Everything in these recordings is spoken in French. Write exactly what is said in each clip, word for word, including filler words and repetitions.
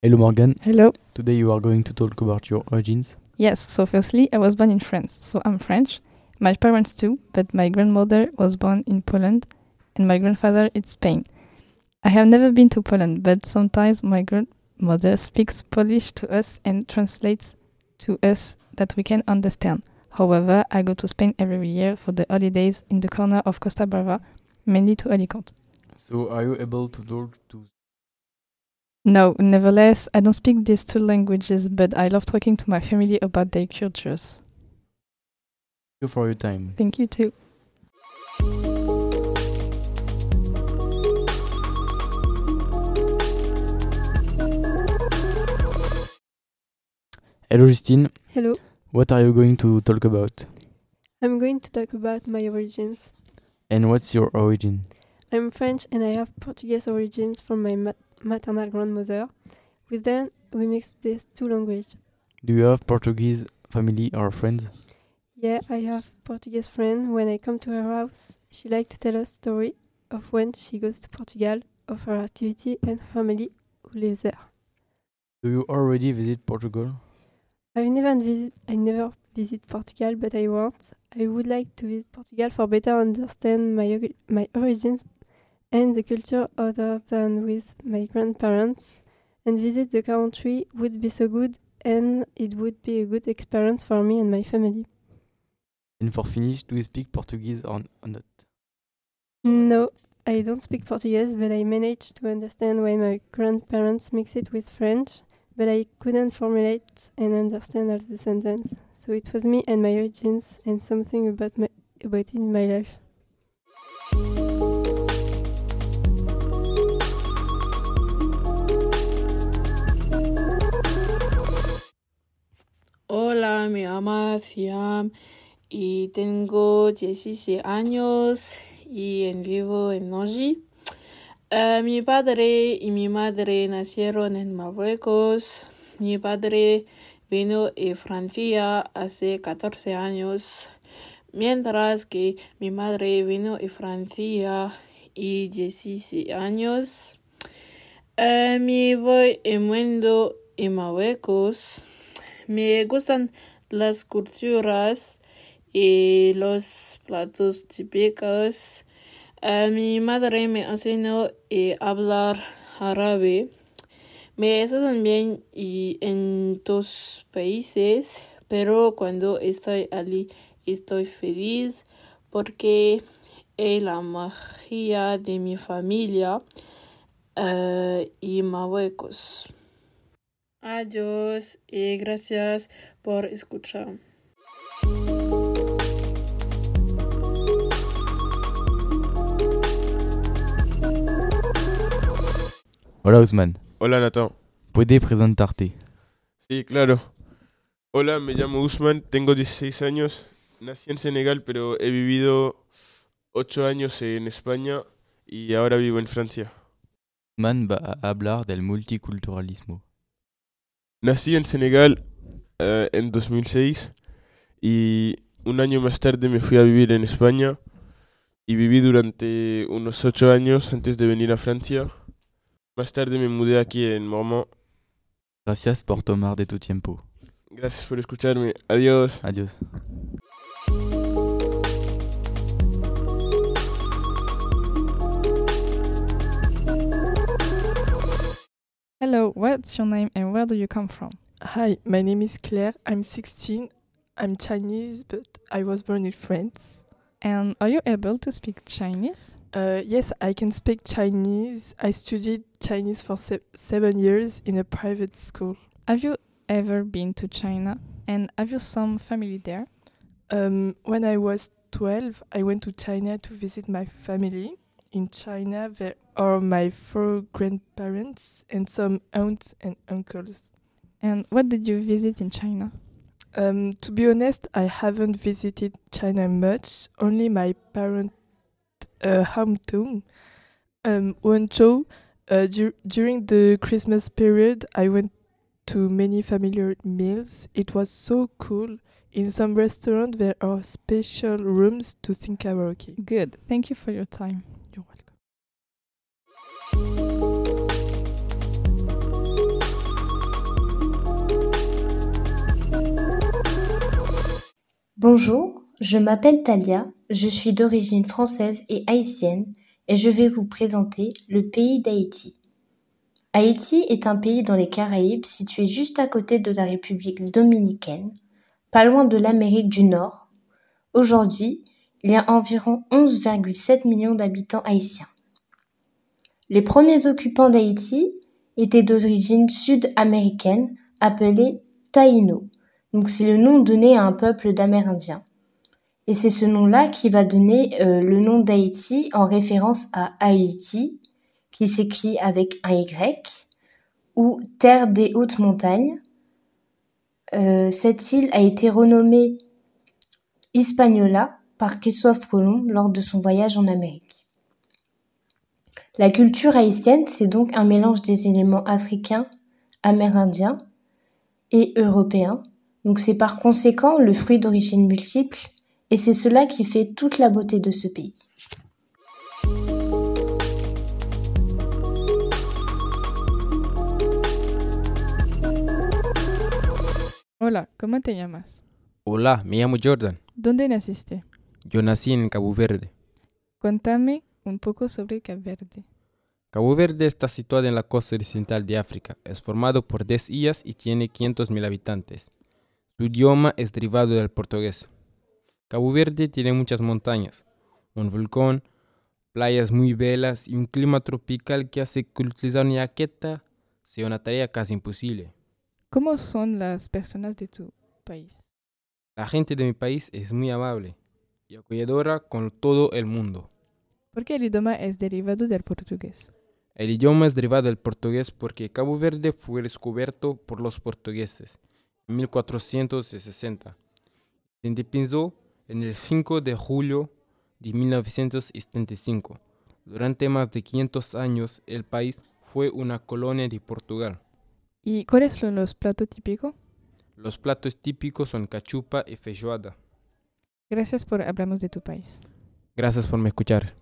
Hello Morgan, Hello. today you are going to talk about your origins. Yes, so firstly, I was born in France, so I'm French. My parents too, but my grandmother was born in Poland and my grandfather in Spain. I have never been to Poland, but sometimes my grandmother speaks Polish to us and translates to us that we can understand. However, I go to Spain every year for the holidays in the corner of Costa Brava, mainly to Alicante. So are you able to talk to No, nevertheless, I don't speak these two languages, but I love talking to my family about their cultures. you for your time? Thank you too. Hello Justine, Hello, what are you going to talk about? I'm going to talk about my origins. And what's your origin? I'm French and I have Portuguese origins from my mat- maternal grandmother. With them, we mix these two languages. Do you have Portuguese family or friends? Yeah, I have Portuguese friend. When I come to her house, she likes to tell us story of when she goes to Portugal, of her activity and family who lives there. Do you already visit Portugal? I've never visit. I never visit Portugal, but I want. I would like to visit Portugal for better understand my ori- my origins and the culture other than with my grandparents. And visit the country would be so good, and it would be a good experience for me and my family. And for finish, do you speak Portuguese or, or not? No, I don't speak Portuguese, but I managed to understand why my grandparents mix it with French, but I couldn't formulate and understand all the sentence. So it was me and my origins and something about my about it in my life. Hola, me llamo Siam y tengo dieciséis años y en vivo en Noji. Eh, mi padre y mi madre nacieron en Marruecos. Mi padre vino de Francia hace catorce años, mientras que mi madre vino de Francia y dieciséis años. Eh, me voy en mundo en Marruecos. Me gustan las culturas y los platos típicos. Uh, mi madre me enseñó a hablar árabe. Me tratan bien y en dos países, pero cuando estoy allí estoy feliz porque es la magia de mi familia uh, y Marruecos. Adiós y gracias por escuchar. Hola Ousmane, Hola Nathan. ¿puede presentarte? Sí, claro. Hola, me llamo Usman, tengo dieciséis años. Nací en Senegal, pero he vivido ocho años en España y ahora vivo en Francia. Ousmane va a hablar del multiculturalismo. Nací en Senegal eh, en dos mil seis y un año más tarde me fui a vivir en España y viví durante unos ocho años antes de venir a Francia. Más tarde me mudé aquí en Mormont. Gracias por tomar de tu tiempo. Gracias por escucharme. Adiós. Adiós. Hello, what's your name and where do you come from? Hi, my name is Claire. I'm sixteen. I'm Chinese, but I was born in France. And are you able to speak Chinese? Uh, yes, I can speak Chinese. I studied Chinese for se- seven years in a private school. Have you ever been to China? And have you some family there? Um, when I was twelve, I went to China to visit my family. In China, there are my four grandparents and some aunts and uncles. And what did you visit in China? Um, to be honest, I haven't visited China much. Only my parents' uh, hometown, um, Wenzhou. Uh, dur- during the Christmas period, I went to many familiar meals. It was so cool. In some restaurants, there are special rooms to sing karaoke. Good. Thank you for your time. You're welcome. Bonjour, je m'appelle Talia, je suis d'origine française et haïtienne et je vais vous présenter le pays d'Haïti. Haïti est un pays dans les Caraïbes situé juste à côté de la République dominicaine, pas loin de l'Amérique du Nord. Aujourd'hui, il y a environ onze virgule sept millions d'habitants haïtiens. Les premiers occupants d'Haïti étaient d'origine sud-américaine appelés Taïnos. Donc c'est le nom donné à un peuple d'Amérindiens. Et c'est ce nom-là qui va donner euh, le nom d'Haïti en référence à Haïti, qui s'écrit avec un Y, ou terre des hautes montagnes. Euh, cette île a été renommée Hispaniola par Christophe Colomb lors de son voyage en Amérique. La culture haïtienne, c'est donc un mélange des éléments africains, amérindiens et européens. Donc c'est par conséquent le fruit d'origine multiple et c'est cela qui fait toute la beauté de ce pays. Hola, ¿cómo te llamas? Hola, me llamo Jordan. ¿Dónde naciste? Yo nací en Cabo Verde. Cuéntame un poco sobre Cabo Verde. Cabo Verde está situado en la costa occidental de África. Es formado por diez islas y tiene quinientos mil habitantes. Su idioma es derivado del portugués. Cabo Verde tiene muchas montañas, un volcán, playas muy bellas y un clima tropical que hace que utilizar una jaqueta sea una tarea casi imposible. ¿Cómo son las personas de tu país? La gente de mi país es muy amable y acogedora con todo el mundo. ¿Por qué el idioma es derivado del portugués? El idioma es derivado del portugués porque Cabo Verde fue descubierto por los portugueses en mil cuatrocientos sesenta. Se independizó en el cinco de julio de mil novecientos setenta y cinco. Durante más de quinientos años, el país fue una colonia de Portugal. ¿Y cuáles son los platos típicos? Los platos típicos son cachupa y feijoada. Gracias por hablarnos de tu país. Gracias por me escuchar.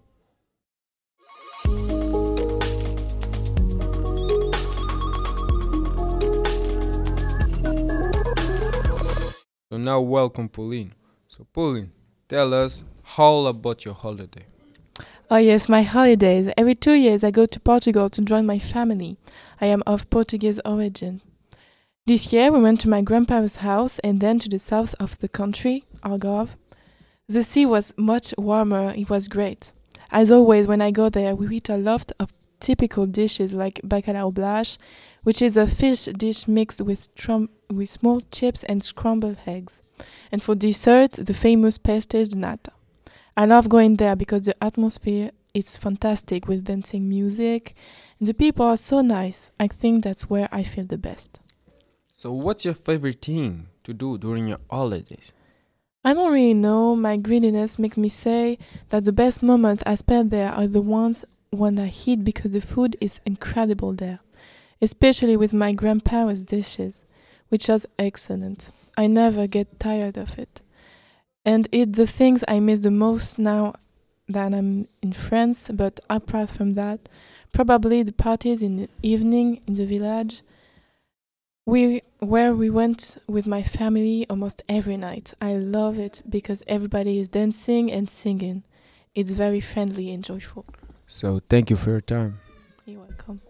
So now welcome Pauline. So Pauline, tell us all about your holiday. Oh yes, my holidays. Every two years I go to Portugal to join my family. I am of Portuguese origin. This year we went to my grandpa's house and then to the south of the country, Algarve. The sea was much warmer, it was great. As always, when I go there, we eat a lot of typical dishes like bacalhau blash, which is a fish dish mixed with, strum- with small chips and scrambled eggs. And for dessert, the famous pastéis de nata. I love going there because the atmosphere is fantastic with dancing music, and the people are so nice. I think that's where I feel the best. So what's your favorite thing to do during your holidays? I don't really know. My greediness makes me say that the best moments I spend there are the ones when I eat because the food is incredible there, especially with my grandpa's dishes, which are excellent. I never get tired of it. And it's the things I miss the most now that I'm in France, but apart from that, probably the parties in the evening in the village, we where we went with my family almost every night. I love it because everybody is dancing and singing. It's very friendly and joyful. So thank you for your time. You're welcome.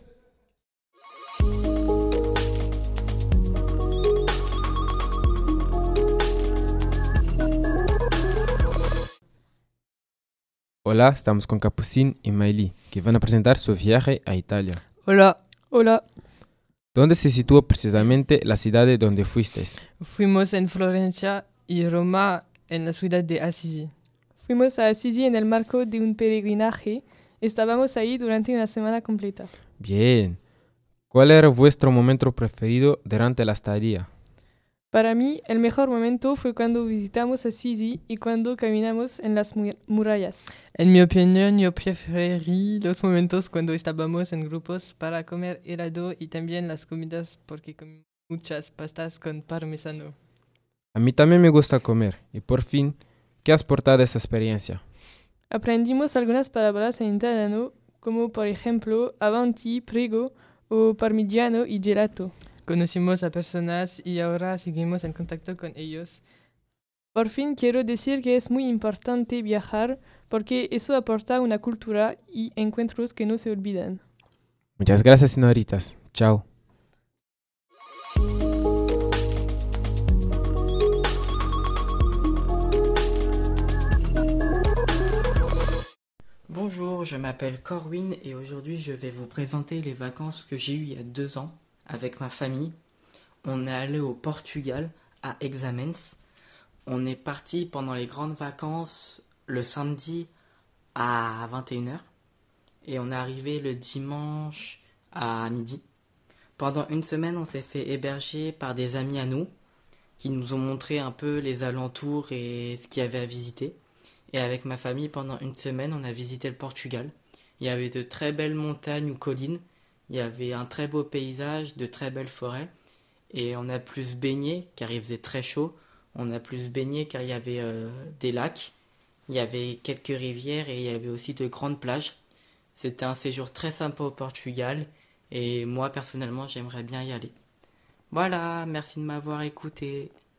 Hola, estamos con Capucine y Maëlie, que van a presentar su viaje a Italia. Hola, Hola. ¿Dónde se sitúa precisamente la ciudad de donde fuisteis? fuimos en Florencia y Roma en la ciudad de Assisi. Fuimos a Assisi en el marco de un peregrinaje. Estábamos ahí durante una semana completa. Bien. ¿Cuál era vuestro momento preferido durante la estadía? Para mí, el mejor momento fue cuando visitamos Assisi y cuando caminamos en las mu- murallas. En mi opinión, yo preferí los momentos cuando estábamos en grupos para comer helado y también las comidas porque comimos muchas pastas con parmesano. A mí también me gusta comer. Y por fin, ¿qué has portado de esa experiencia? Aprendimos algunas palabras en italiano, como por ejemplo avanti, prego o parmigiano y gelato. Conocimos a personas y ahora seguimos en contacto con ellos. Por fin quiero decir que es muy importante viajar porque eso aporta una cultura y encuentros que no se olvidan. Muchas gracias, señoritas. Chao. Bonjour, je m'appelle Corwin et aujourd'hui je vais vous présenter les vacances que j'ai eues il y a deux ans avec ma famille. On est allé au Portugal, à Examens. On est parti pendant les grandes vacances le samedi à vingt et une heures et on est arrivé le dimanche à midi. Pendant une semaine, on s'est fait héberger par des amis à nous qui nous ont montré un peu les alentours et ce qu'il y avait à visiter. Et avec ma famille, pendant une semaine, on a visité le Portugal. Il y avait de très belles montagnes ou collines. Il y avait un très beau paysage, de très belles forêts. Et on a plus baigné, car il faisait très chaud. On a plus baigné, car il y avait euh, des lacs. Il y avait quelques rivières et il y avait aussi de grandes plages. C'était un séjour très sympa au Portugal. Et moi, personnellement, j'aimerais bien y aller. Voilà, merci de m'avoir écouté.